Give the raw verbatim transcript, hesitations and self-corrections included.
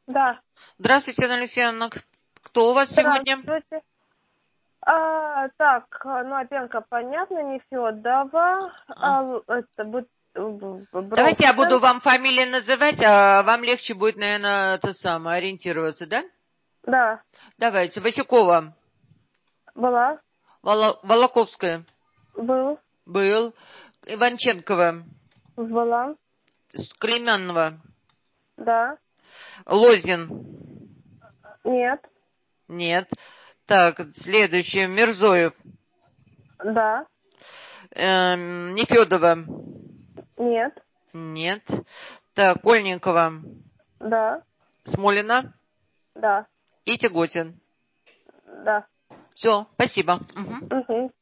Да. Здравствуйте, Анна Алексеевна. Кто у вас сегодня? Здравствуйте. А, так, ну, Опенко, понятно, Нефёдова. А. А, это будет Бронхен. Давайте я буду вам фамилии называть, а вам легче будет, наверное, это самое, ориентироваться, да? Да. Давайте. Васюкова. Была. Воло... Волоковская. Был. Был. Иванченкова. Была. Клейменова. Да. Лозин. Нет. Нет. Так, следующий. Мирзоев. Да. Эм, Нефёдова. Нет. Нет. Так, Кольникова. Да. Смолина. Да. И Тяготин. Да. Все, спасибо. Угу. Угу.